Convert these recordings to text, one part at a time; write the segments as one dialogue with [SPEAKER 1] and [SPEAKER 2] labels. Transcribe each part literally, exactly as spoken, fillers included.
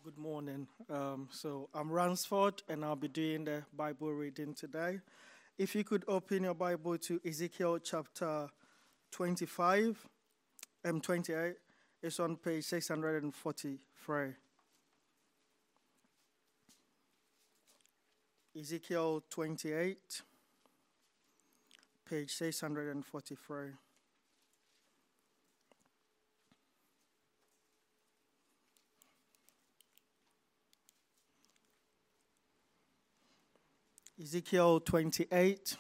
[SPEAKER 1] Good morning. Um, so I'm Ransford, and I'll be doing the Bible reading today. If you could open your Bible to Ezekiel chapter twenty-five and twenty-eight, it's on page six hundred forty-three. Ezekiel twenty-eight, page six hundred forty-three. Ezekiel twenty-eight,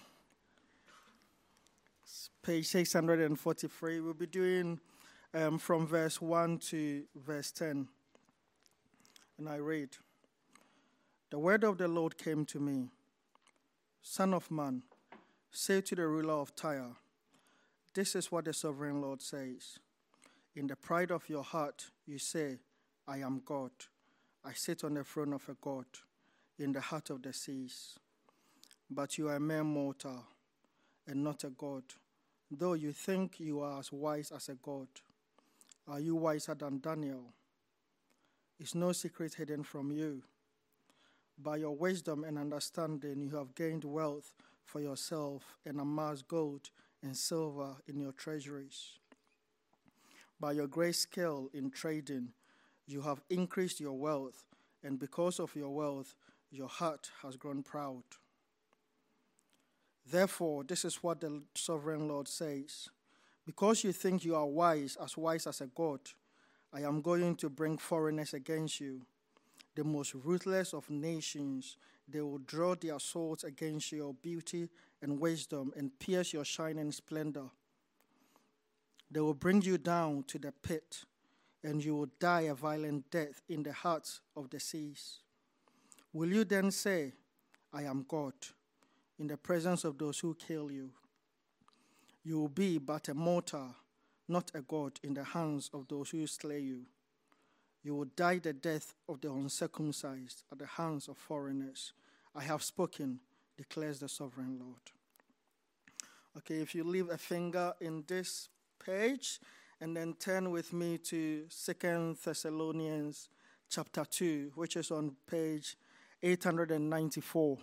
[SPEAKER 1] page six hundred forty-three. We'll be doing um, from verse one to verse ten. And I read, "The word of the Lord came to me, Son of man, say to the ruler of Tyre, this is what the sovereign Lord says. In the pride of your heart you say, I am God. I sit on the throne of a god in the heart of the seas. But you are a mere mortal and not a god, though you think you are as wise as a god. Are you wiser than Daniel? Is no secret hidden from you? By your wisdom and understanding you have gained wealth for yourself and amassed gold and silver in your treasuries. By your great skill in trading you have increased your wealth, and because of your wealth your heart has grown proud. Therefore, this is what the sovereign Lord says. Because you think you are wise, as wise as a god, I am going to bring foreigners against you, the most ruthless of nations. They will draw their swords against your beauty and wisdom and pierce your shining splendor. They will bring you down to the pit, and you will die a violent death in the hearts of the seas. Will you then say, I am God, in the presence of those who kill you? You will be but a mortal, not a god, in the hands of those who slay you. You will die the death of the uncircumcised at the hands of foreigners. I have spoken, declares the sovereign Lord." Okay, if you leave a finger in this page and then turn with me to Second Thessalonians chapter two, which is on page eight hundred ninety-four.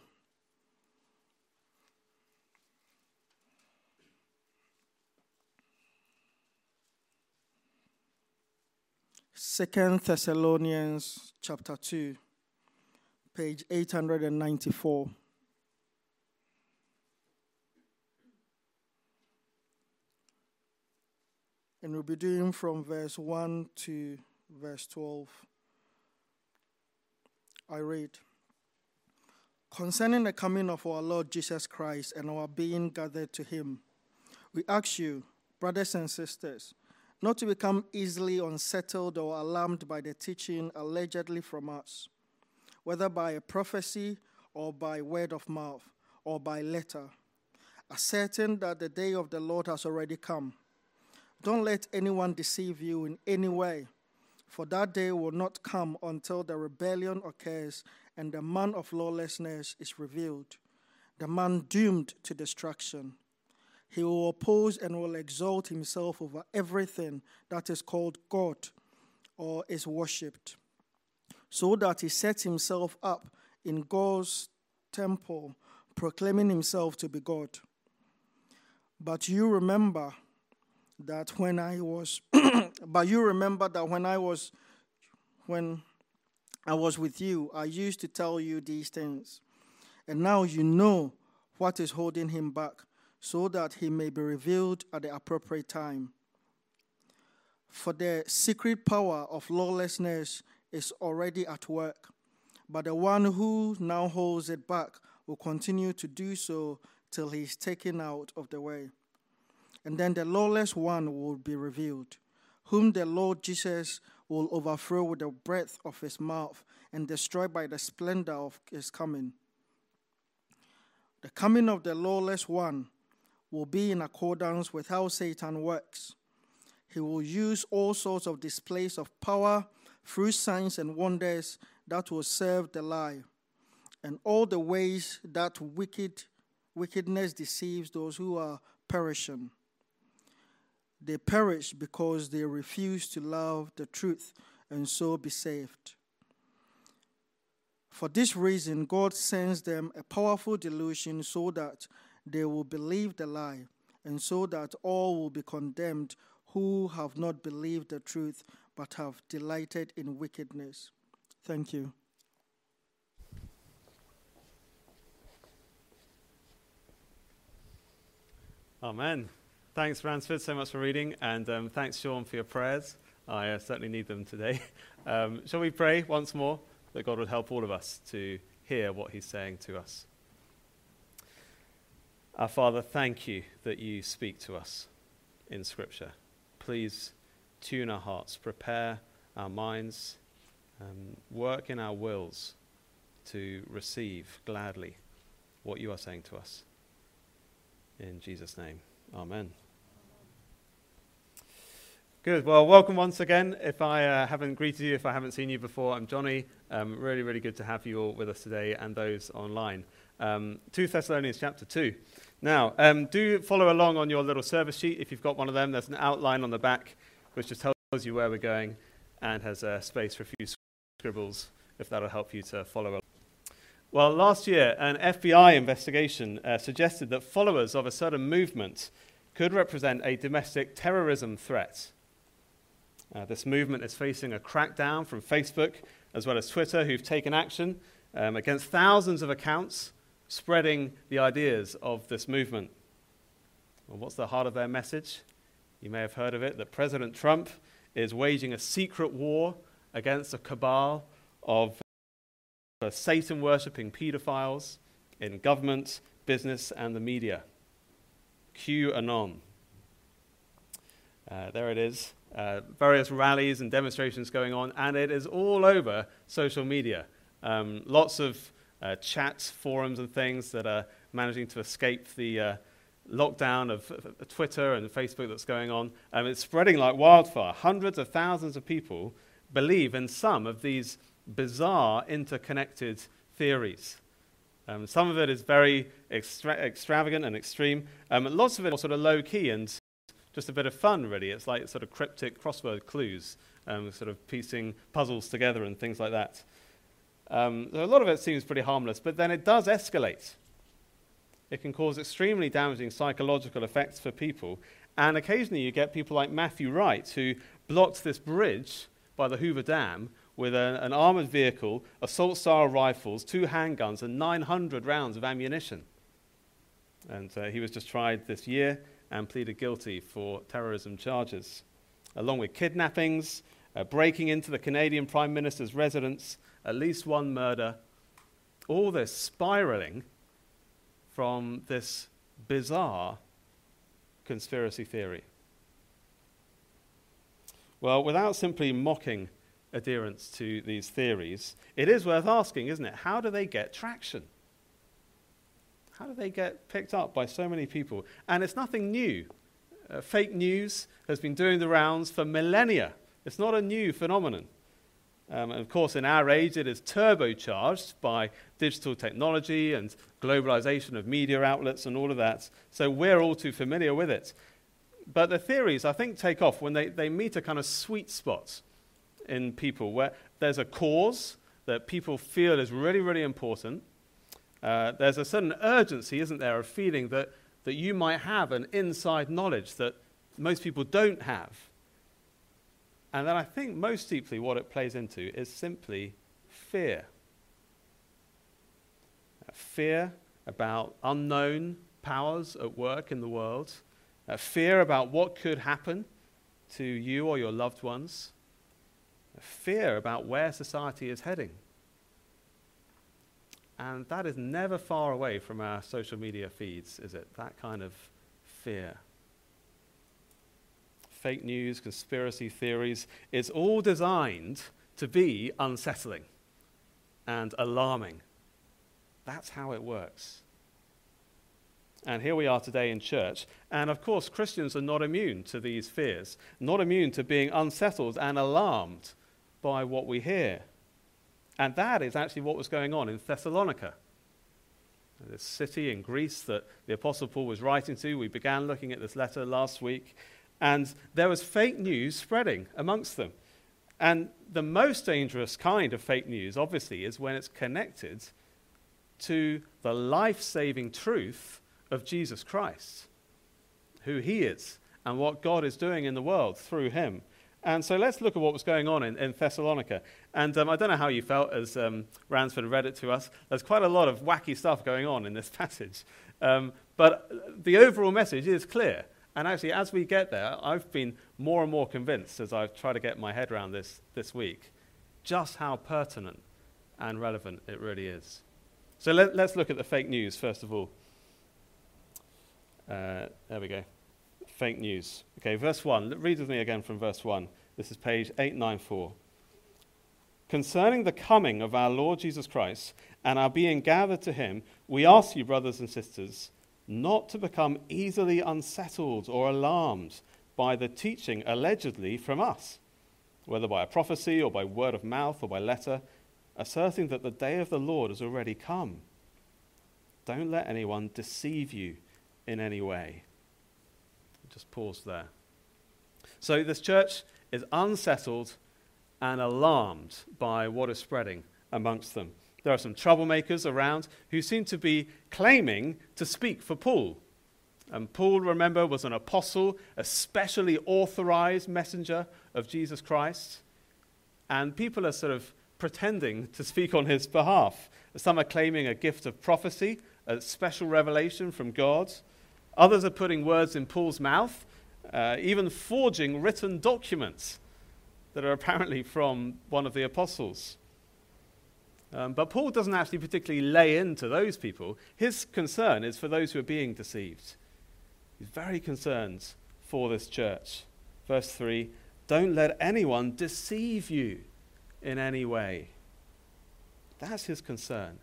[SPEAKER 1] Second Thessalonians chapter two, page eight hundred ninety-four. And we'll be doing from verse one to verse twelve. I read, "Concerning the coming of our Lord Jesus Christ and our being gathered to him, we ask you, brothers and sisters, not to become easily unsettled or alarmed by the teaching allegedly from us, whether by a prophecy or by word of mouth or by letter, asserting that the day of the Lord has already come. Don't let anyone deceive you in any way, for that day will not come until the rebellion occurs and the man of lawlessness is revealed, the man doomed to destruction. He will oppose and will exalt himself over everything that is called God or is worshipped, so that he sets himself up in God's temple, proclaiming himself to be God. But you remember that when I was, but you remember that when I was, when I was with you, I used to tell you these things, and now you know what is holding him back, so that he may be revealed at the appropriate time. For the secret power of lawlessness is already at work, but the one who now holds it back will continue to do so till he is taken out of the way. And then the lawless one will be revealed, whom the Lord Jesus will overthrow with the breath of his mouth and destroy by the splendor of his coming. The coming of the lawless one will be in accordance with how Satan works. He will use all sorts of displays of power through signs and wonders that will serve the lie, and all the ways that wicked wickedness deceives those who are perishing. They perish because they refuse to love the truth and so be saved. For this reason, God sends them a powerful delusion so that they will believe the lie, and so that all will be condemned who have not believed the truth but have delighted in wickedness. Thank you.
[SPEAKER 2] Amen. Thanks, Ransford, so much for reading, and um, thanks, Sean, for your prayers. I uh, certainly need them today. Um, shall we pray once more that God would help all of us to hear what he's saying to us? Our Father, thank you that you speak to us in Scripture. Please tune our hearts, prepare our minds, um, work in our wills to receive gladly what you are saying to us. In Jesus' name, amen. Good. Well, welcome once again. If I uh, haven't greeted you, if I haven't seen you before, I'm Johnny. Um, really, really good to have you all with us today and those online. Um, Second Thessalonians chapter two. Now, um, do follow along on your little service sheet. If you've got one of them, there's an outline on the back which just tells you where we're going and has a uh, space for a few scribbles, if that'll help you to follow along. Well, last year, an F B I investigation uh, suggested that followers of a certain movement could represent a domestic terrorism threat. Uh, this movement is facing a crackdown from Facebook as well as Twitter, who've taken action um, against thousands of accounts spreading the ideas of this movement. Well, what's the heart of their message? You may have heard of it, that President Trump is waging a secret war against a cabal of uh, Satan-worshipping pedophiles in government, business, and the media. QAnon. Uh, there it is. Uh, various rallies and demonstrations going on, and it is all over social media. Um, lots of uh, chats, forums, and things that are managing to escape the uh, lockdown of, of Twitter and Facebook that's going on. Um, it's spreading like wildfire. Hundreds of thousands of people believe in some of these bizarre interconnected theories. Um, some of it is very extra- extravagant and extreme. Um, and lots of it is sort of low-key and just a bit of fun, really. It's like sort of cryptic crossword clues, um, sort of piecing puzzles together and things like that. Um, so a lot of it seems pretty harmless, but then it does escalate. It can cause extremely damaging psychological effects for people. And occasionally you get people like Matthew Wright, who blocked this bridge by the Hoover Dam with a, an armored vehicle, assault-style rifles, two handguns, and nine hundred rounds of ammunition. And uh, he was just tried this year and pleaded guilty for terrorism charges, along with kidnappings, uh, breaking into the Canadian Prime Minister's residence, at least one murder, all this spiraling from this bizarre conspiracy theory. Well, without simply mocking adherence to these theories, it is worth asking, isn't it, how do they get traction? How do they get picked up by so many people? And it's nothing new. Uh, fake news has been doing the rounds for millennia. It's not a new phenomenon. Um, and of course, in our age, it is turbocharged by digital technology and globalization of media outlets and all of that. So we're all too familiar with it. But the theories, I think, take off when they, they meet a kind of sweet spot in people, where there's a cause that people feel is really, really important. Uh, there's a certain urgency, isn't there, of feeling that, that you might have an inside knowledge that most people don't have. And then I think most deeply what it plays into is simply fear. Uh, fear about unknown powers at work in the world. Uh, fear about what could happen to you or your loved ones. Uh, fear about where society is heading. And that is never far away from our social media feeds, is it? That kind of fear. Fake news, conspiracy theories, it's all designed to be unsettling and alarming. That's how it works. And here we are today in church, and of course Christians are not immune to these fears, not immune to being unsettled and alarmed by what we hear. And that is actually what was going on in Thessalonica, this city in Greece that the Apostle Paul was writing to. We began looking at this letter last week, and there was fake news spreading amongst them. And the most dangerous kind of fake news, obviously, is when it's connected to the life-saving truth of Jesus Christ, who he is, and what God is doing in the world through him. And so let's look at what was going on in, in Thessalonica. And um, I don't know how you felt as um, Ransford read it to us. There's quite a lot of wacky stuff going on in this passage. Um, but the overall message is clear. And actually, as we get there, I've been more and more convinced as I've tried to get my head around this this week, just how pertinent and relevant it really is. So let, let's look at the fake news, first of all. Uh, there we go. Fake news. Okay, verse one. Read with me again from verse one. This is page eight ninety-four. Concerning the coming of our Lord Jesus Christ and our being gathered to him, we ask you, brothers and sisters, not to become easily unsettled or alarmed by the teaching allegedly from us, whether by a prophecy or by word of mouth or by letter, asserting that the day of the Lord has already come. Don't let anyone deceive you in any way. Just pause there. So this church is unsettled and alarmed by what is spreading amongst them. There are some troublemakers around who seem to be claiming to speak for Paul. And Paul, remember, was an apostle, a specially authorized messenger of Jesus Christ. And people are sort of pretending to speak on his behalf. Some are claiming a gift of prophecy, a special revelation from God. Others are putting words in Paul's mouth, uh, even forging written documents that are apparently from one of the apostles. Um, but Paul doesn't actually particularly lay into those people. His concern is for those who are being deceived. He's very concerned for this church. Verse three, don't let anyone deceive you in any way. That's his concern.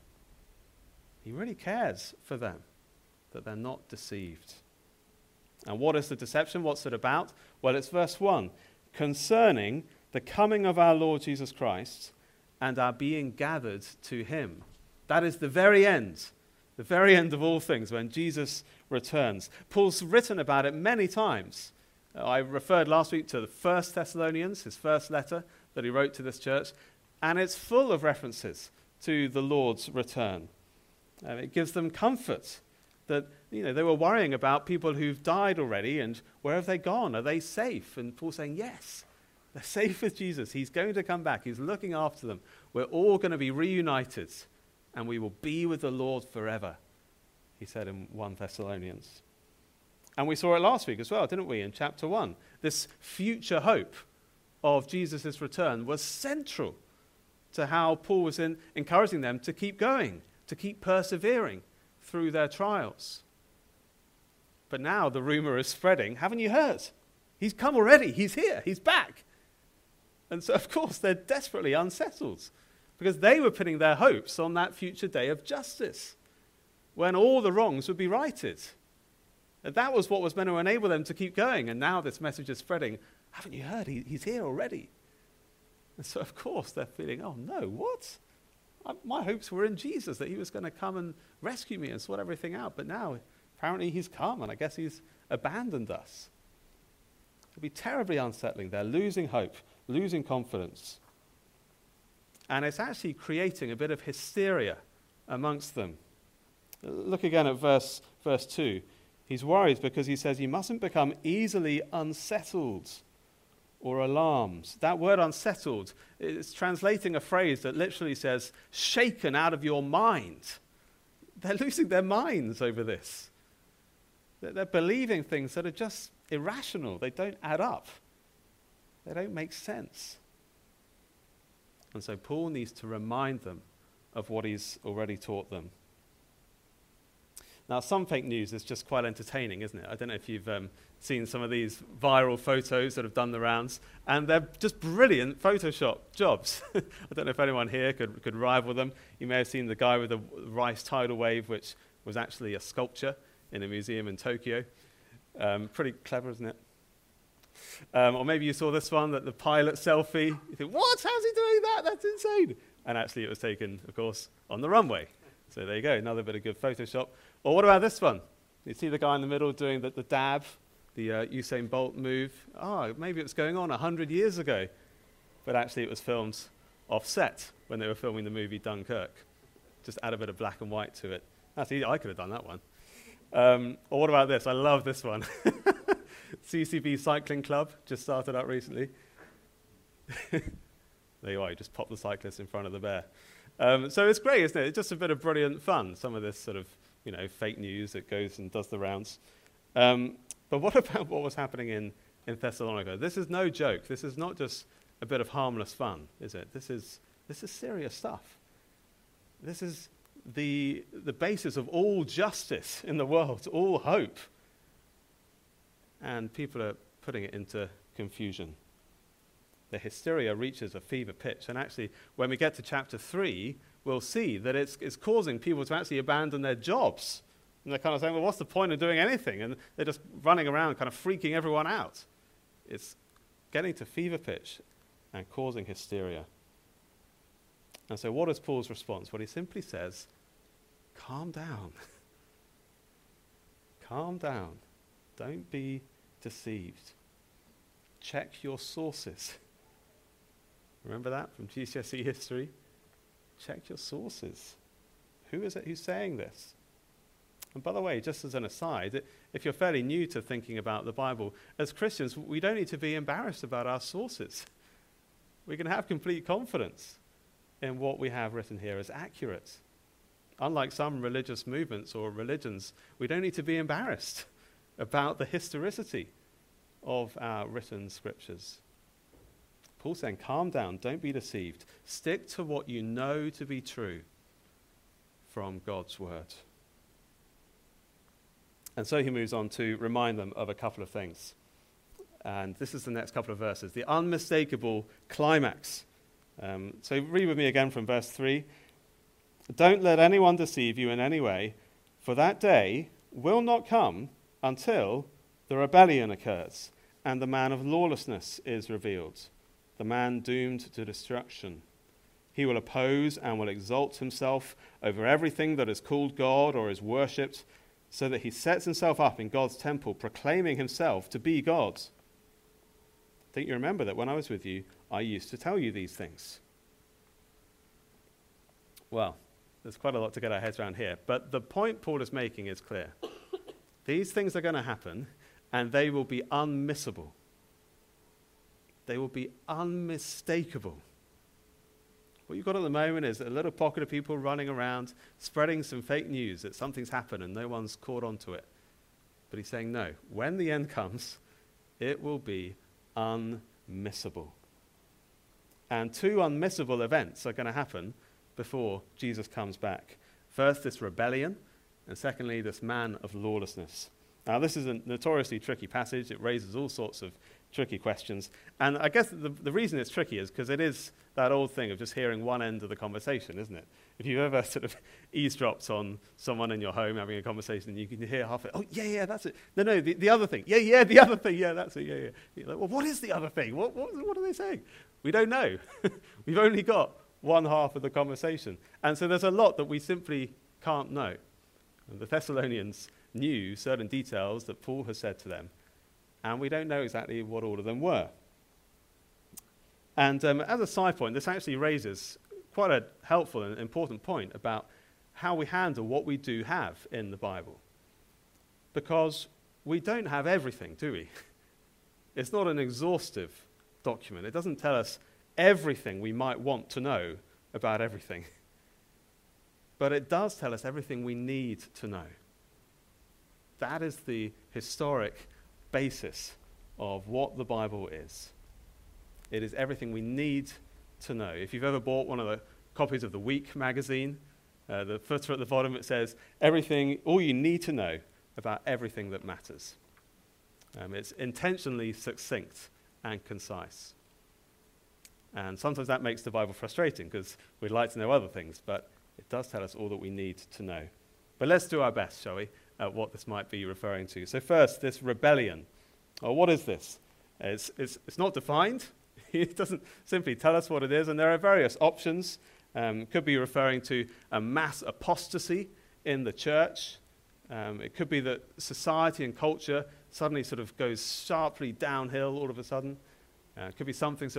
[SPEAKER 2] He really cares for them, that they're not deceived. And what is the deception? What's it about? Well, it's verse one. Concerning the coming of our Lord Jesus Christ and our being gathered to him. That is the very end, the very end of all things, when Jesus returns. Paul's written about it many times. Uh, I referred last week to the First Thessalonians, his first letter that he wrote to this church, and it's full of references to the Lord's return. Uh, it gives them comfort that, you know, they were worrying about people who've died already, and where have they gone? Are they safe? And Paul's saying, yes, they're safe with Jesus. He's going to come back. He's looking after them. We're all going to be reunited, and we will be with the Lord forever, he said in First Thessalonians. And we saw it last week as well, didn't we, in chapter one? This future hope of Jesus' return was central to how Paul was in encouraging them to keep going, to keep persevering through their trials. But now the rumor is spreading. Haven't you heard? He's come already. He's here. He's back. And so, of course, they're desperately unsettled because they were putting their hopes on that future day of justice when all the wrongs would be righted. And that was what was meant to enable them to keep going. And now this message is spreading. Haven't you heard? He, he's here already. And so, of course, they're feeling, oh, no, what? I, my hopes were in Jesus, that he was going to come and rescue me and sort everything out. But now, apparently, he's come, and I guess he's abandoned us. It'll be terribly unsettling. They're losing hope, losing confidence. And it's actually creating a bit of hysteria amongst them. Look again at verse, verse two. He's worried because he says you mustn't become easily unsettled or alarmed. That word unsettled is translating a phrase that literally says shaken out of your mind. They're losing their minds over this. They're believing things that are just irrational. They don't add up. They don't make sense. And so Paul needs to remind them of what he's already taught them. Now, some fake news is just quite entertaining, isn't it? I don't know if you've um, seen some of these viral photos that have done the rounds, and they're just brilliant Photoshop jobs. I don't know if anyone here could, could rival them. You may have seen the guy with the rice tidal wave, which was actually a sculpture in a museum in Tokyo. Um, pretty clever, isn't it? Um, or maybe you saw this one, that the pilot selfie. You think, what? How's he doing that? That's insane. And actually it was taken, of course, on the runway. So there you go, another bit of good Photoshop. Or what about this one? You see the guy in the middle doing the, the dab, the uh, Usain Bolt move. Oh, maybe it was going on one hundred years ago. but actually it was filmed off-set when they were filming the movie Dunkirk. Just add a bit of black and white to it. That's easy. I could have done that one. Um, or what about this? I love this one. C C B Cycling Club just started up recently. There you are. You just pop the cyclist in front of the bear. Um, so it's great, isn't it? It's just a bit of brilliant fun. Some of this sort of, you know, fake news that goes and does the rounds. Um, but what about what was happening in, in Thessalonica? This is no joke. This is not just a bit of harmless fun, is it? This is this is serious stuff. This is the the basis of all justice in the world, all hope. And people are putting it into confusion. The hysteria reaches a fever pitch. And actually, when we get to chapter three, we'll see that it's, it's causing people to actually abandon their jobs. And they're kind of saying, well, what's the point of doing anything? And they're just running around kind of freaking everyone out. It's getting to fever pitch and causing hysteria. And so what is Paul's response? Well, he simply says, calm down. Calm down. Don't be deceived. Check your sources. Remember that from G C S E history? Check your sources. Who is it who's saying this? And by the way, just as an aside, if you're fairly new to thinking about the Bible, as Christians, we don't need to be embarrassed about our sources. We can have complete confidence in what we have written here as accurate. Unlike some religious movements or religions, we don't need to be embarrassed about the historicity of our written scriptures. Paul's saying, calm down, don't be deceived. Stick to what you know to be true from God's word. And so he moves on to remind them of a couple of things. And this is the next couple of verses, the unmistakable climax. Um, so read with me again from verse three. Don't let anyone deceive you in any way, for that day will not come until the rebellion occurs and the man of lawlessness is revealed, the man doomed to destruction. He will oppose and will exalt himself over everything that is called God or is worshipped, so that he sets himself up in God's temple, proclaiming himself to be God. I think you remember that when I was with you, I used to tell you these things. Well, there's quite a lot to get our heads around here, but the point Paul is making is clear. These things are going to happen, and they will be unmissable. They will be unmistakable. What you've got at the moment is a little pocket of people running around, spreading some fake news that something's happened and no one's caught on to it. But he's saying, no, when the end comes, it will be unmissable. And two unmissable events are going to happen before Jesus comes back. First, this rebellion, and secondly, this man of lawlessness. Now, this is a notoriously tricky passage. It raises all sorts of tricky questions. And I guess the, the reason it's tricky is because it is that old thing of just hearing one end of the conversation, isn't it? If you've ever sort of eavesdropped on someone in your home having a conversation and you can hear half it, oh, yeah, yeah, that's it. No, no, the, the other thing. Yeah, yeah, the other thing. Yeah, that's it. Yeah, yeah. You're like, well, what is the other thing? What, what, what are they saying? We don't know. We've only got one half of the conversation. And so there's a lot that we simply can't know. And the Thessalonians knew certain details that Paul has said to them, and we don't know exactly what all of them were. And um, as a side point, this actually raises quite a helpful and important point about how we handle what we do have in the Bible. Because we don't have everything, do we? It's not an exhaustive document. It doesn't tell us everything we might want to know about everything. But it does tell us everything we need to know. That is the historic basis of what the Bible is. It is everything we need to know. If you've ever bought one of the copies of the Week magazine, uh, the footer at the bottom, it says, everything, all you need to know about everything that matters. Um, it's intentionally succinct and concise. And sometimes that makes the Bible frustrating because we'd like to know other things, but it does tell us all that we need to know. But let's do our best, shall we, at what this might be referring to. So first, this rebellion. Well, what is this? It's, it's, it's not defined. It doesn't simply tell us what it is, and there are various options. Um, it could be referring to a mass apostasy in the church. Um, it could be that society and culture suddenly sort of goes sharply downhill all of a sudden. Uh, it could be something sort of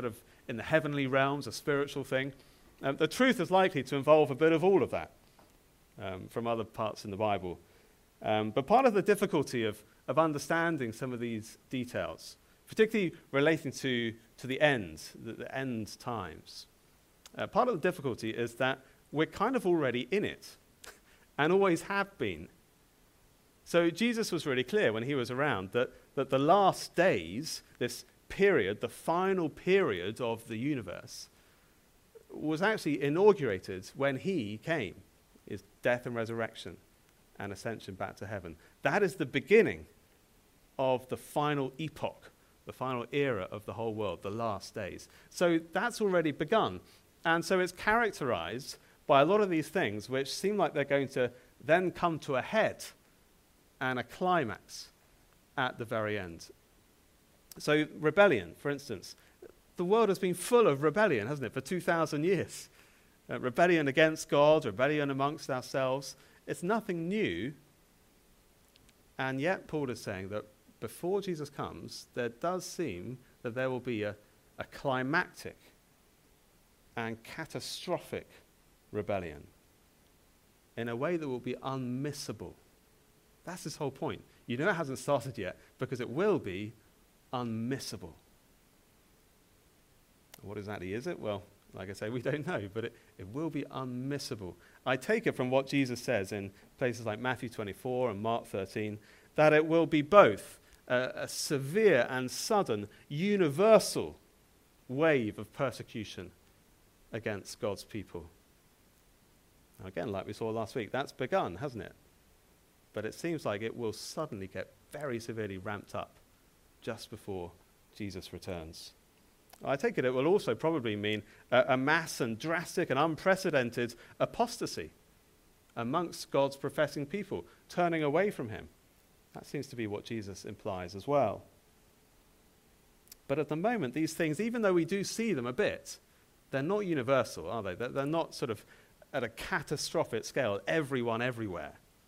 [SPEAKER 2] in the heavenly realms, a spiritual thing. Um, the truth is likely to involve a bit of all of that um, from other parts in the Bible. Um, but part of the difficulty of, of understanding some of these details, particularly relating to, to the end, the, the end times, uh, part of the difficulty is that we're kind of already in it and always have been. So Jesus was really clear when he was around that, that the last days, this period, the final period of the universe, was actually inaugurated when he came, his death and resurrection and ascension back to heaven. That is the beginning of the final epoch, the final era of the whole world, the last days. So that's already begun. And so it's characterized by a lot of these things which seem like they're going to then come to a head and a climax at the very end. So rebellion, for instance. The world has been full of rebellion, hasn't it, for two thousand years. Uh, rebellion against God, rebellion amongst ourselves. It's nothing new. And yet Paul is saying that before Jesus comes, there does seem that there will be a, a climactic and catastrophic rebellion in a way that will be unmissable. That's his whole point. You know it hasn't started yet because it will be unmissable. What exactly is it? Well, like I say, we don't know, but it, it will be unmissable. I take it from what Jesus says in places like Matthew twenty-four and Mark thirteen, that it will be both a, a severe and sudden, universal wave of persecution against God's people. Now again, like we saw last week, that's begun, hasn't it? But it seems like it will suddenly get very severely ramped up just before Jesus returns. I take it it will also probably mean a, a mass and drastic and unprecedented apostasy amongst God's professing people, turning away from him. That seems to be what Jesus implies as well. But at the moment, these things, even though we do see them a bit, they're not universal, are they? They're, they're not sort of at a catastrophic scale, everyone everywhere.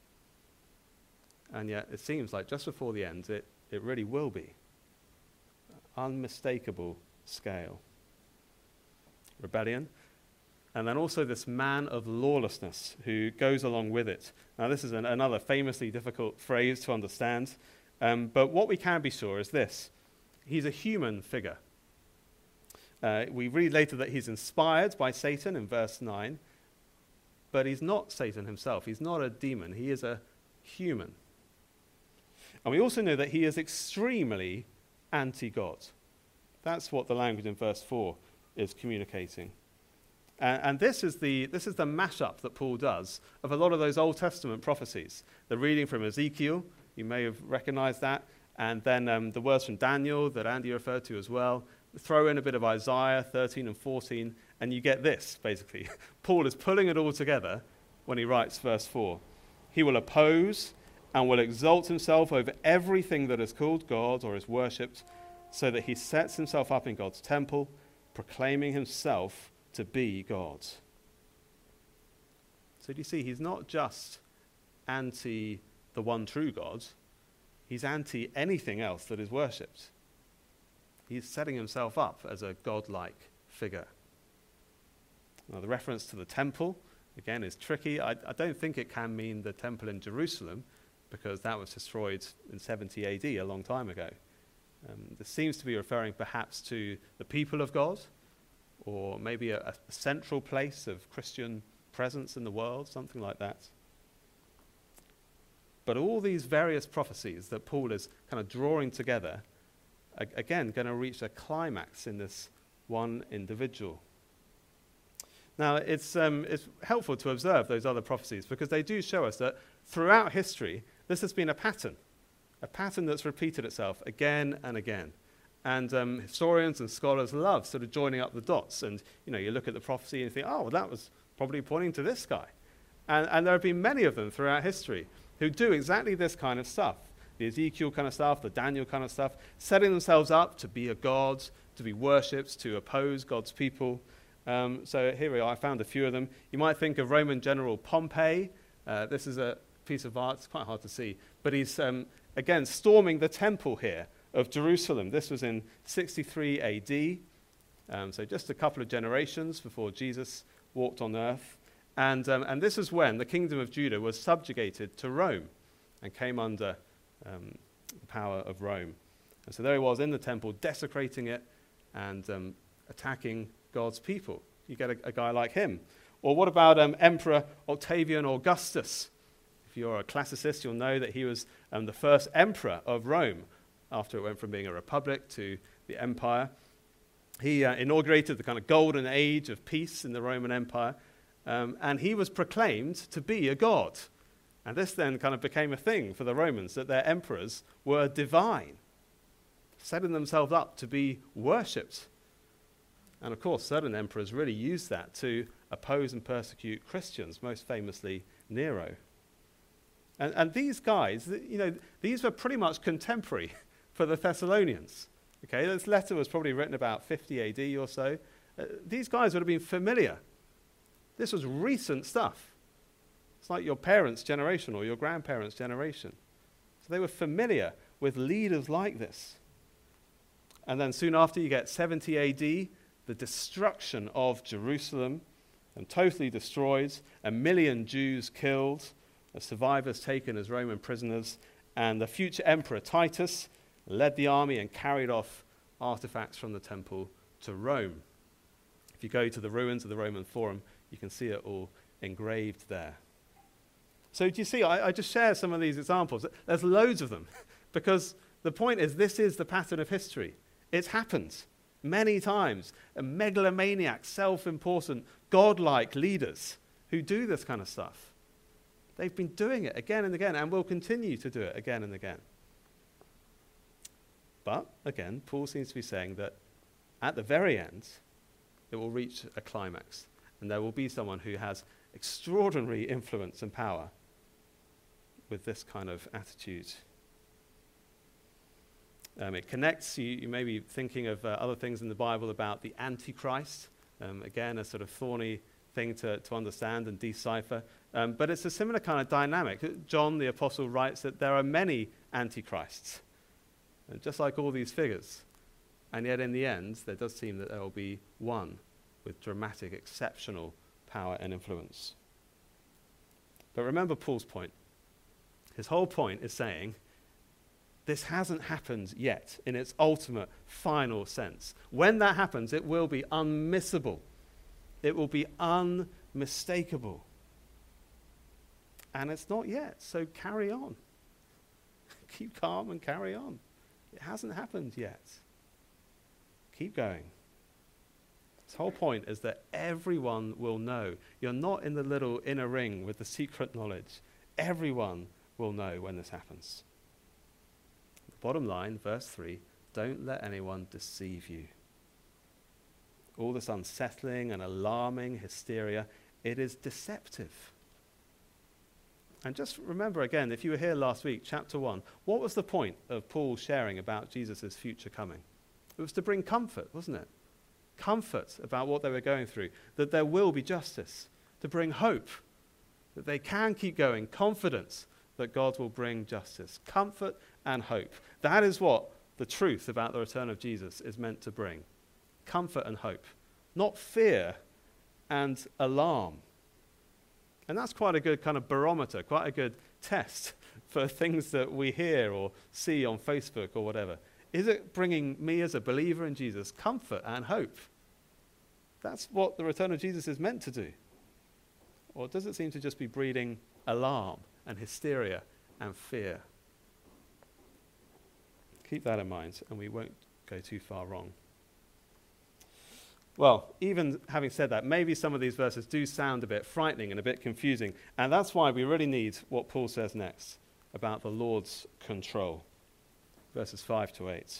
[SPEAKER 2] And yet it seems like just before the end, it, it really will be. Unmistakable scale. Rebellion. And then also this man of lawlessness who goes along with it. Now this is an, another famously difficult phrase to understand. Um, but what we can be sure is this. He's a human figure. Uh, we read later that he's inspired by Satan in verse nine. But he's not Satan himself. He's not a demon. He is a human. And we also know that he is extremely anti-God. That's what the language in verse four is communicating. And, and this is the this is the mashup that Paul does of a lot of those Old Testament prophecies. The reading from Ezekiel, you may have recognized that, and then um, the words from Daniel that Andy referred to as well. Throw in a bit of Isaiah thirteen and fourteen, and you get this, basically. Paul is pulling it all together when he writes verse four. He will oppose and will exalt himself over everything that is called God or is worshipped, so that he sets himself up in God's temple, proclaiming himself to be God. So do you see, he's not just anti the one true God, he's anti anything else that is worshipped. He's setting himself up as a godlike figure. Now the reference to the temple, again, is tricky. I, I don't think it can mean the temple in Jerusalem, because that was destroyed in seventy A D, a long time ago. Um, this seems to be referring perhaps to the people of God, or maybe a, a central place of Christian presence in the world, something like that. But all these various prophecies that Paul is kind of drawing together are, again, going to reach a climax in this one individual. Now, it's, um, it's helpful to observe those other prophecies because they do show us that throughout history, this has been a pattern, a pattern that's repeated itself again and again. And um, historians and scholars love sort of joining up the dots. And, you know, you look at the prophecy and you think, oh, well, that was probably pointing to this guy. And, and there have been many of them throughout history who do exactly this kind of stuff. The Ezekiel kind of stuff, the Daniel kind of stuff, setting themselves up to be a god, to be worshipped, to oppose God's people. Um, so here we are. I found a few of them. You might think of Roman General Pompey. Uh, this is a piece of art. It's quite hard to see. But he's, um, again, storming the temple here of Jerusalem. This was in sixty-three A D. Um, so just a couple of generations before Jesus walked on earth. And, um, and this is when the kingdom of Judah was subjugated to Rome and came under um, the power of Rome. And so there he was in the temple, desecrating it and um, attacking God's people. You get a, a guy like him. Or what about um, Emperor Octavian Augustus? If you're a classicist, you'll know that he was um, the first emperor of Rome after it went from being a republic to the empire. He uh, inaugurated the kind of golden age of peace in the Roman Empire, um, and he was proclaimed to be a god. And this then kind of became a thing for the Romans, that their emperors were divine, setting themselves up to be worshipped. And of course, certain emperors really used that to oppose and persecute Christians, most famously Nero. And, and these guys, you know, these were pretty much contemporary for the Thessalonians. Okay, this letter was probably written about fifty A D or so. Uh, these guys would have been familiar. This was recent stuff. It's like your parents' generation or your grandparents' generation. So they were familiar with leaders like this. And then soon after you get seventy A D, the destruction of Jerusalem, and totally destroyed, a million Jews killed, survivors taken as Roman prisoners, and the future emperor Titus led the army and carried off artifacts from the temple to Rome. If you go to the ruins of the Roman Forum, you can see it all engraved there. So do you see, I, I just share some of these examples. There's loads of them, because the point is this is the pattern of history. It's happened many times. And megalomaniac, self-important, godlike leaders who do this kind of stuff. They've been doing it again and again and will continue to do it again and again. But, again, Paul seems to be saying that at the very end, it will reach a climax. And there will be someone who has extraordinary influence and power with this kind of attitude. Um, it connects, you, you may be thinking of uh, other things in the Bible about the Antichrist. Um, again, a sort of thorny thing to, to understand and decipher. Um, but it's a similar kind of dynamic. John the Apostle writes that there are many Antichrists, and just like all these figures. And yet in the end, there does seem that there will be one with dramatic, exceptional power and influence. But remember Paul's point. His whole point is saying, this hasn't happened yet in its ultimate, final sense. When that happens, it will be unmissable. It will be unmistakable. And it's not yet, so carry on. Keep calm and carry on. It hasn't happened yet. Keep going. His whole point is that everyone will know. You're not in the little inner ring with the secret knowledge. Everyone will know when this happens. Bottom line, verse three, don't let anyone deceive you. All this unsettling and alarming hysteria, it is deceptive. And just remember again, if you were here last week, chapter one, what was the point of Paul sharing about Jesus' future coming? It was to bring comfort, wasn't it? Comfort about what they were going through, that there will be justice, to bring hope, that they can keep going, confidence that God will bring justice, comfort and hope. That is what the truth about the return of Jesus is meant to bring. Comfort and hope, not fear and alarm. And that's quite a good kind of barometer, quite a good test for things that we hear or see on Facebook or whatever. Is it bringing me as a believer in Jesus comfort and hope? That's what the return of Jesus is meant to do. Or does it seem to just be breeding alarm and hysteria and fear? Keep that in mind, and we won't go too far wrong. Well, even having said that, maybe some of these verses do sound a bit frightening and a bit confusing, and that's why we really need what Paul says next about the Lord's control. Verses five to eight.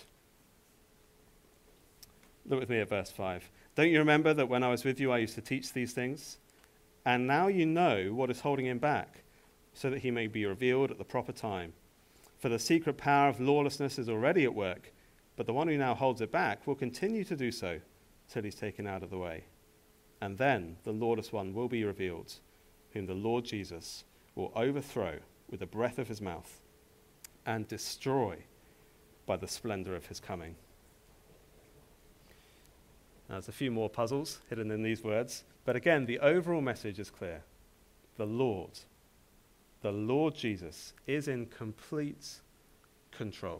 [SPEAKER 2] Look with me at verse five. Don't you remember that when I was with you I used to teach these things? And now you know what is holding him back, so that he may be revealed at the proper time. For the secret power of lawlessness is already at work, but the one who now holds it back will continue to do so till he's taken out of the way. And then the lawless one will be revealed, whom the Lord Jesus will overthrow with the breath of his mouth and destroy by the splendor of his coming. Now, there's a few more puzzles hidden in these words, but again, the overall message is clear. The Lord, the Lord Jesus, is in complete control.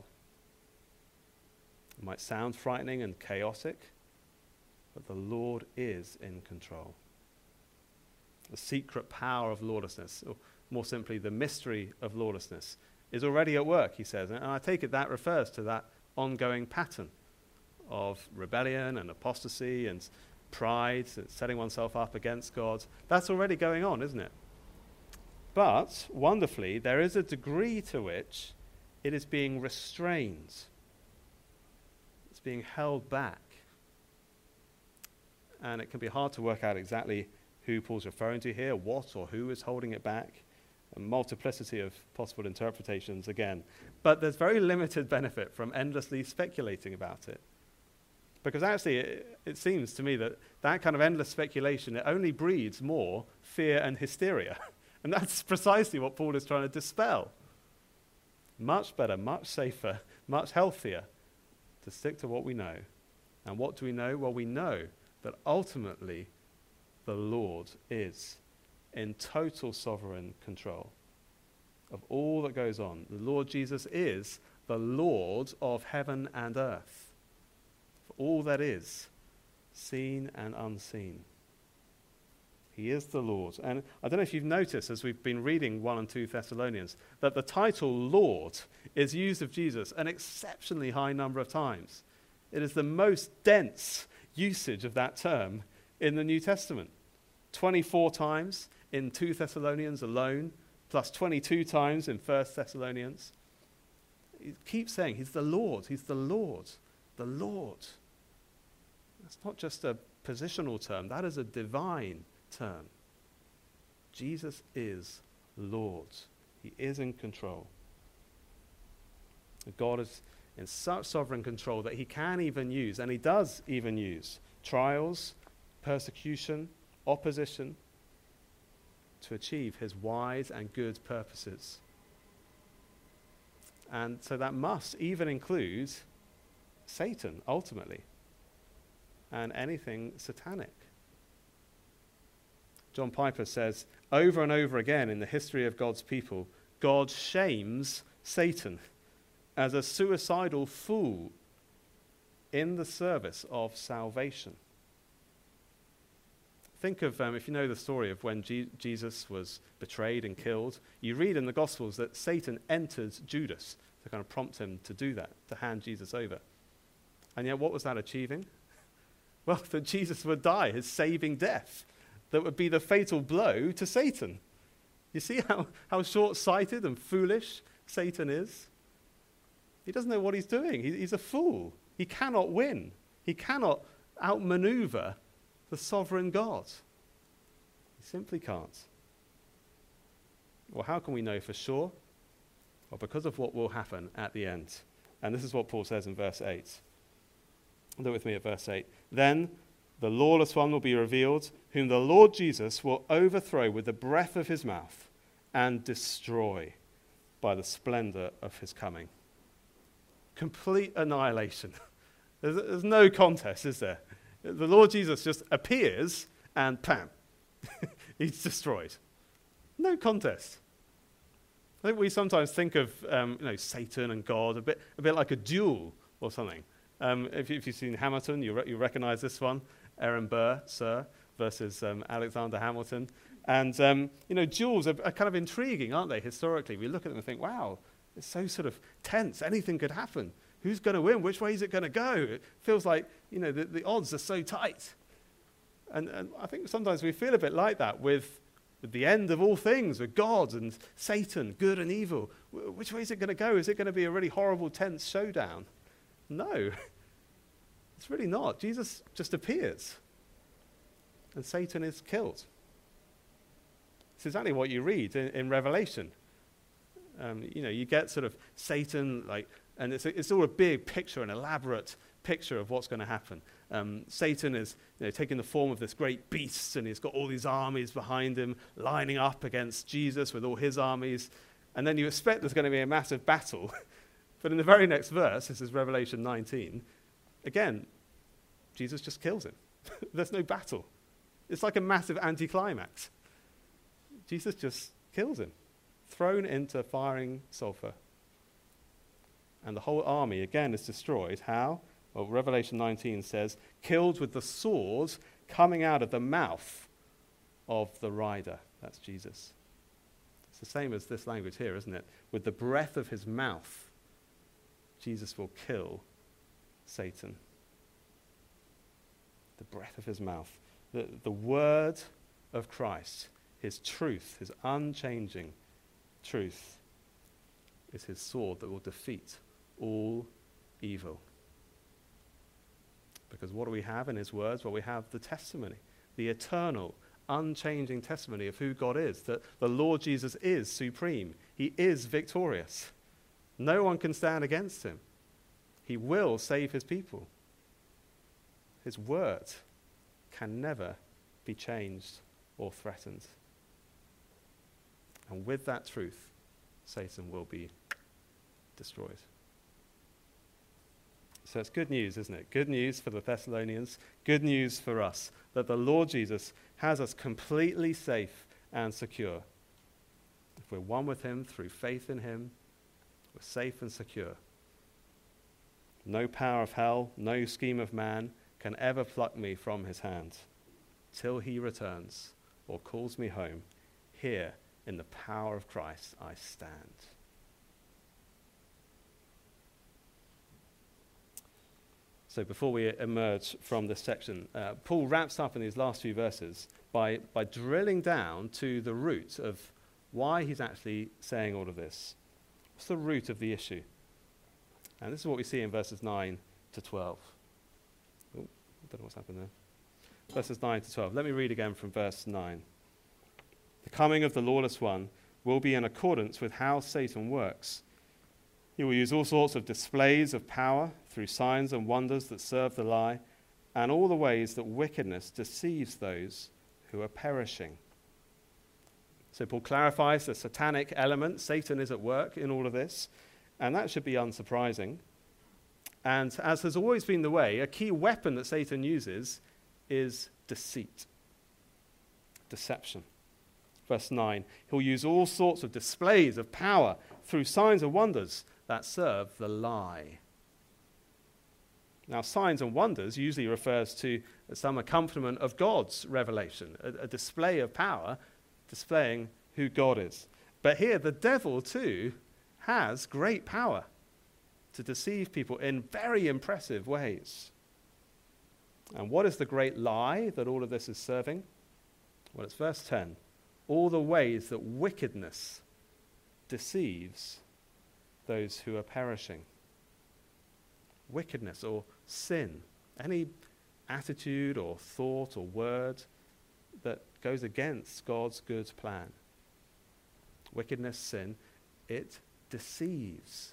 [SPEAKER 2] It might sound frightening and chaotic, but the Lord is in control. The secret power of lawlessness, or more simply, the mystery of lawlessness, is already at work, he says. And I take it that refers to that ongoing pattern of rebellion and apostasy and pride, setting oneself up against God. That's already going on, isn't it? But, wonderfully, there is a degree to which it is being restrained. It's being held back. And it can be hard to work out exactly who Paul's referring to here, what or who is holding it back. A multiplicity of possible interpretations again. But there's very limited benefit from endlessly speculating about it. Because actually, it, it seems to me that that kind of endless speculation, it only breeds more fear and hysteria. And that's precisely what Paul is trying to dispel. Much better, much safer, much healthier to stick to what we know. And what do we know? Well, we know that ultimately the Lord is in total sovereign control of all that goes on. The Lord Jesus is the Lord of heaven and earth, for all that is, seen and unseen. He is the Lord. And I don't know if you've noticed, as we've been reading one and two Thessalonians, that the title Lord is used of Jesus an exceptionally high number of times. It is the most dense usage of that term in the New Testament. twenty-four times in two Thessalonians alone, plus twenty-two times in First Thessalonians. He keeps saying, he's the Lord, he's the Lord, the Lord. That's not just a positional term, that is a divine term. Jesus is Lord. He is in control. God is in such sovereign control that he can even use, and he does even use, trials, persecution, opposition, to achieve his wise and good purposes. And so that must even include Satan, ultimately, and anything satanic. John Piper says, over and over again in the history of God's people, God shames Satan as a suicidal fool in the service of salvation. Think of, um, if you know the story of when G- Jesus was betrayed and killed, you read in the Gospels that Satan entered Judas to kind of prompt him to do that, to hand Jesus over. And yet what was that achieving? Well, that Jesus would die, his saving death. That would be the fatal blow to Satan. You see how, how short-sighted and foolish Satan is? He doesn't know what he's doing. He, he's a fool. He cannot win. He cannot outmaneuver the sovereign God. He simply can't. Well, how can we know for sure? Well, because of what will happen at the end. And this is what Paul says in verse eight. Look with me at verse eight. Then the lawless one will be revealed, whom the Lord Jesus will overthrow with the breath of his mouth and destroy by the splendor of his coming. Complete annihilation. There's, there's no contest, is there? The Lord Jesus just appears and pam, he's destroyed. No contest. I think we sometimes think of um, you know, Satan and God a bit, a bit like a duel or something. Um, if, you, if you've seen Hamilton, you, re- you recognize this one. Aaron Burr, Sir, versus um, Alexander Hamilton. And, um, you know, duels are, are kind of intriguing, aren't they, historically? We look at them and think, wow, it's so sort of tense. Anything could happen. Who's going to win? Which way is it going to go? It feels like, you know, the, the odds are so tight. And, and I think sometimes we feel a bit like that with, with the end of all things, with God and Satan, good and evil. W- which way is it going to go? Is it going to be a really horrible, tense showdown? No. It's really not. Jesus just appears. And Satan is killed. It's exactly what you read in, in Revelation. Um, you know, you get sort of Satan, like, and it's, a, it's all a big picture, an elaborate picture of what's going to happen. Um, Satan is, you know, taking the form of this great beast, and he's got all these armies behind him, lining up against Jesus with all his armies. And then you expect there's going to be a massive battle. But in the very next verse, this is Revelation nineteen, again, Jesus just kills him. There's no battle. It's like a massive anticlimax. Jesus just kills him, thrown into firing sulfur. And the whole army, again, is destroyed. How? Well, Revelation nineteen says, killed with the sword coming out of the mouth of the rider. That's Jesus. It's the same as this language here, isn't it? With the breath of his mouth, Jesus will kill Satan. The breath of his mouth. The, the word of Christ, his truth, his unchanging truth, is his sword that will defeat all evil. Because what do we have in his words? Well, we have the testimony, the eternal, unchanging testimony of who God is, that the Lord Jesus is supreme. He is victorious. No one can stand against him. He will save his people. His word can never be changed or threatened. And with that truth, Satan will be destroyed. So it's good news, isn't it? Good news for the Thessalonians, good news for us, that the Lord Jesus has us completely safe and secure. If we're one with him through faith in him, we're safe and secure. No power of hell, no scheme of man can ever pluck me from his hand till he returns or calls me home. Here, in the power of Christ, I stand. So before we emerge from this section, uh, Paul wraps up in these last few verses by, by drilling down to the root of why he's actually saying all of this. What's the root of the issue? And this is what we see in verses nine to twelve. Oh, I don't know what's happened there. Verses nine to twelve. Let me read again from verse nine. The coming of the lawless one will be in accordance with how Satan works. He will use all sorts of displays of power through signs and wonders that serve the lie, and all the ways that wickedness deceives those who are perishing. So Paul clarifies the satanic element. Satan is at work in all of this, and that should be unsurprising. And as has always been the way, a key weapon that Satan uses is deceit, deception. Verse nine, he'll use all sorts of displays of power through signs and wonders that serve the lie. Now, signs and wonders usually refers to some accompaniment of God's revelation, a, a display of power displaying who God is. But here, the devil too has great power to deceive people in very impressive ways. And what is the great lie that all of this is serving? Well, it's verse ten. All the ways that wickedness deceives those who are perishing. Wickedness or sin, any attitude or thought or word that goes against God's good plan. Wickedness, sin, it deceives.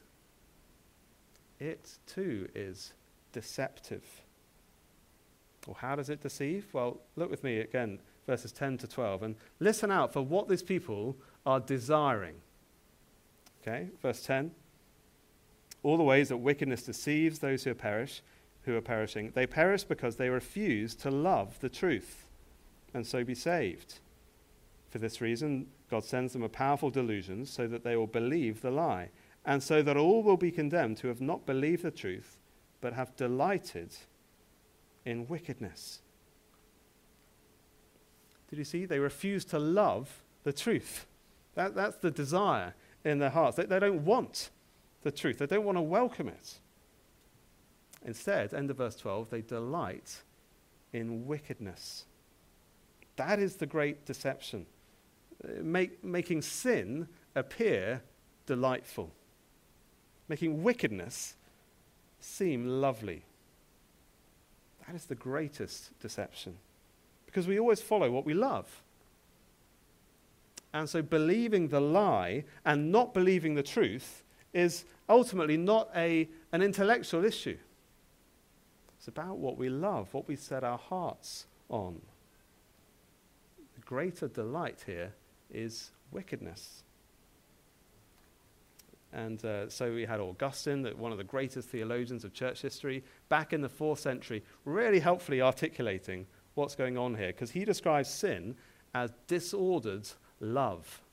[SPEAKER 2] It too is deceptive. Well, how does it deceive? Well, look with me again, verses ten to twelve, and listen out for what these people are desiring. Okay, verse ten. All the ways that wickedness deceives those who perish, who are perishing, they perish because they refuse to love the truth and so be saved. For this reason, God sends them a powerful delusion so that they will believe the lie, and so that all will be condemned who have not believed the truth, but have delighted in wickedness. Did you see? They refuse to love the truth. That, that's the desire in their hearts. They, they don't want the truth. They don't want to welcome it. Instead, end of verse twelve, they delight in wickedness. That is the great deception. Make, making sin appear delightful. Making wickedness seem lovely. That is the greatest deception. Because we always follow what we love. And so believing the lie and not believing the truth is ultimately not a, an intellectual issue. It's about what we love, what we set our hearts on. The greater delight here is wickedness. And uh, so we had Augustine, that one of the greatest theologians of church history, back in the fourth century, really helpfully articulating what's going on here, because he describes sin as disordered love.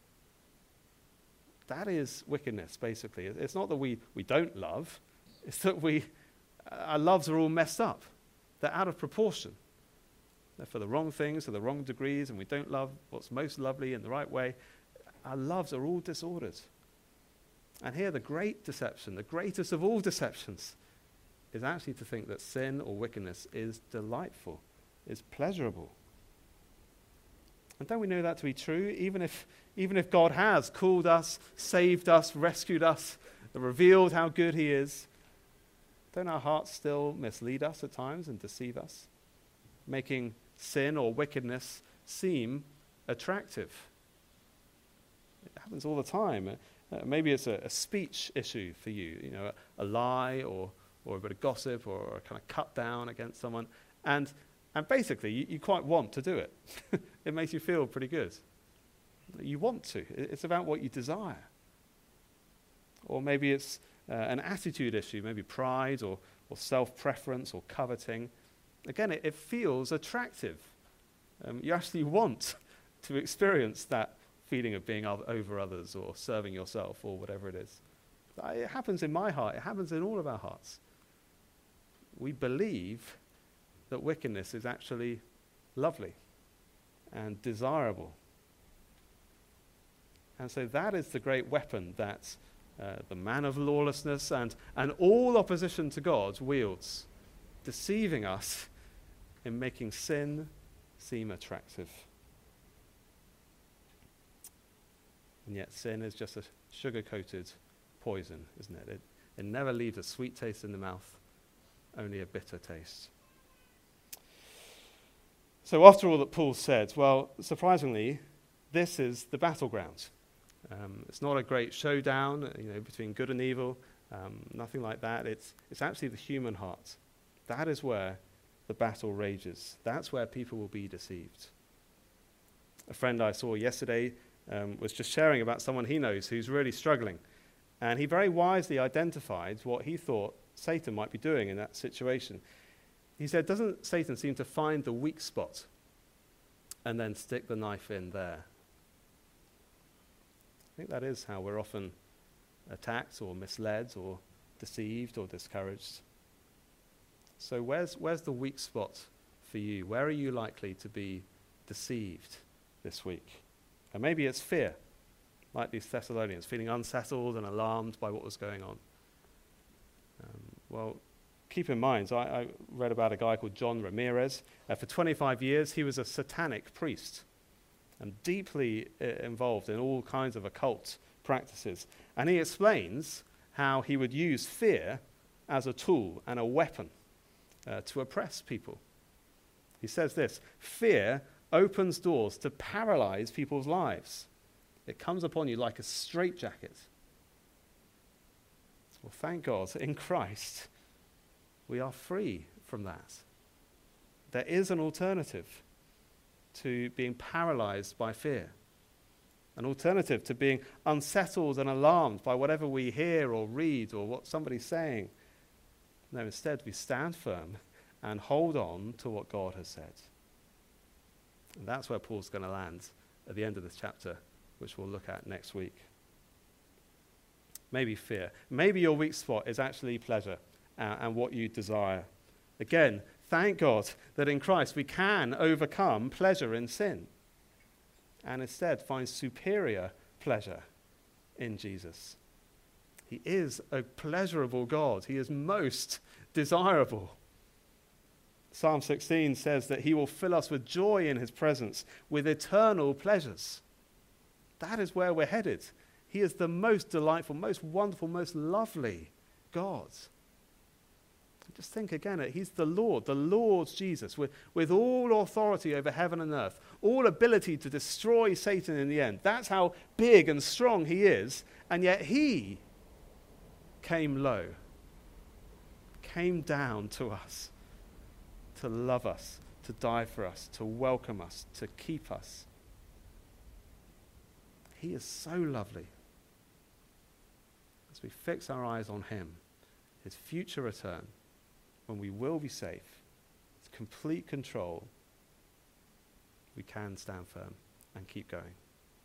[SPEAKER 2] That is wickedness, basically. It's not that we, we don't love, it's that we, our loves are all messed up. They're out of proportion. They're for the wrong things, to the wrong degrees, and we don't love what's most lovely in the right way. Our loves are all disordered. And here the great deception, the greatest of all deceptions, is actually to think that sin or wickedness is delightful, is pleasurable. And don't we know that to be true? Even if, even if God has called us, saved us, rescued us, revealed how good he is, don't our hearts still mislead us at times and deceive us, making sin or wickedness seem attractive? It happens all the time. Uh, maybe it's a, a speech issue for you, you know, a, a lie or, or a bit of gossip or, or a kind of cut down against someone. And, and basically, you, you quite want to do it. It makes you feel pretty good. You want to. It's about what you desire. Or maybe it's uh, an attitude issue, maybe pride or, or self-preference or coveting. Again, it, it feels attractive. Um, you actually want to experience that feeling of being over others or serving yourself or whatever it is. It happens in my heart. It happens in all of our hearts. We believe that wickedness is actually lovely and desirable. And so that is the great weapon that uh, the man of lawlessness and, and all opposition to God wields, deceiving us in making sin seem attractive. And yet sin is just a sugar-coated poison, isn't it? it? It never leaves a sweet taste in the mouth, only a bitter taste. So after all that Paul said, well, surprisingly, this is the battleground. Um, it's not a great showdown, you know, between good and evil, um, nothing like that. It's, it's actually the human heart. That is where the battle rages. That's where people will be deceived. A friend I saw yesterday Um, was just sharing about someone he knows who's really struggling. And he very wisely identified what he thought Satan might be doing in that situation. He said, doesn't Satan seem to find the weak spot and then stick the knife in there? I think that is how we're often attacked or misled or deceived or discouraged. So where's, where's the weak spot for you? Where are you likely to be deceived this week? And maybe it's fear, like these Thessalonians, feeling unsettled and alarmed by what was going on. Um, well, keep in mind, so I, I read about a guy called John Ramirez. Uh, for twenty-five years, he was a satanic priest and deeply uh, involved in all kinds of occult practices. And he explains how he would use fear as a tool and a weapon uh, to oppress people. He says this: fear opens doors to paralyze people's lives. It comes upon you like a straitjacket. Well, thank God, in Christ, we are free from that. There is an alternative to being paralyzed by fear, an alternative to being unsettled and alarmed by whatever we hear or read or what somebody's saying. No, instead, we stand firm and hold on to what God has said. And that's where Paul's going to land at the end of this chapter, which we'll look at next week. Maybe fear. Maybe your weak spot is actually pleasure uh, and what you desire. Again, thank God that in Christ we can overcome pleasure in sin and instead find superior pleasure in Jesus. He is a pleasurable God. He is most desirable. Psalm sixteen says that he will fill us with joy in his presence, with eternal pleasures. That is where we're headed. He is the most delightful, most wonderful, most lovely God. Just think again, he's the Lord, the Lord Jesus, with, with all authority over heaven and earth, all ability to destroy Satan in the end. That's how big and strong he is, and yet he came low, came down to us, to love us, to die for us, to welcome us, to keep us. He is so lovely. as we fix our eyes on him, his future return, when we will be safe, his complete control, we can stand firm and keep going.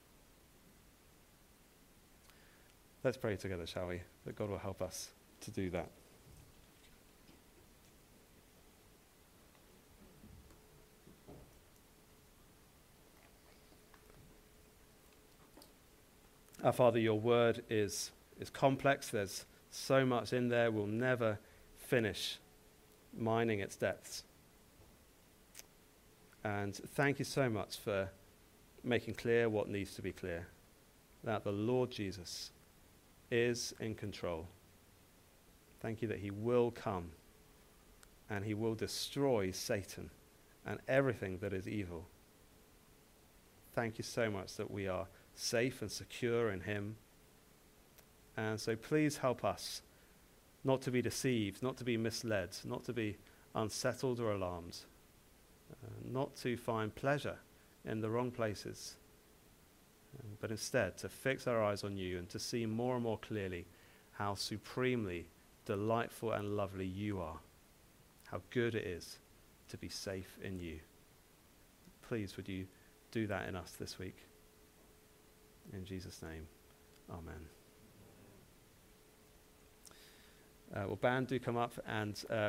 [SPEAKER 2] Let's pray together, shall we? That God will help us to do that. Our Father, your word is, is complex. There's so much in there. We'll never finish mining its depths. And thank you so much for making clear what needs to be clear, that the Lord Jesus is in control. Thank you that he will come and he will destroy Satan and everything that is evil. Thank you so much that we are safe and secure in him. And so please help us not to be deceived, not to be misled, not to be unsettled or alarmed, uh, not to find pleasure in the wrong places, uh, but instead to fix our eyes on you and to see more and more clearly how supremely delightful and lovely you are, how good it is to be safe in you. Please, would you do that in us this week? In Jesus' name, amen. Uh, well, band, do come up and... Uh,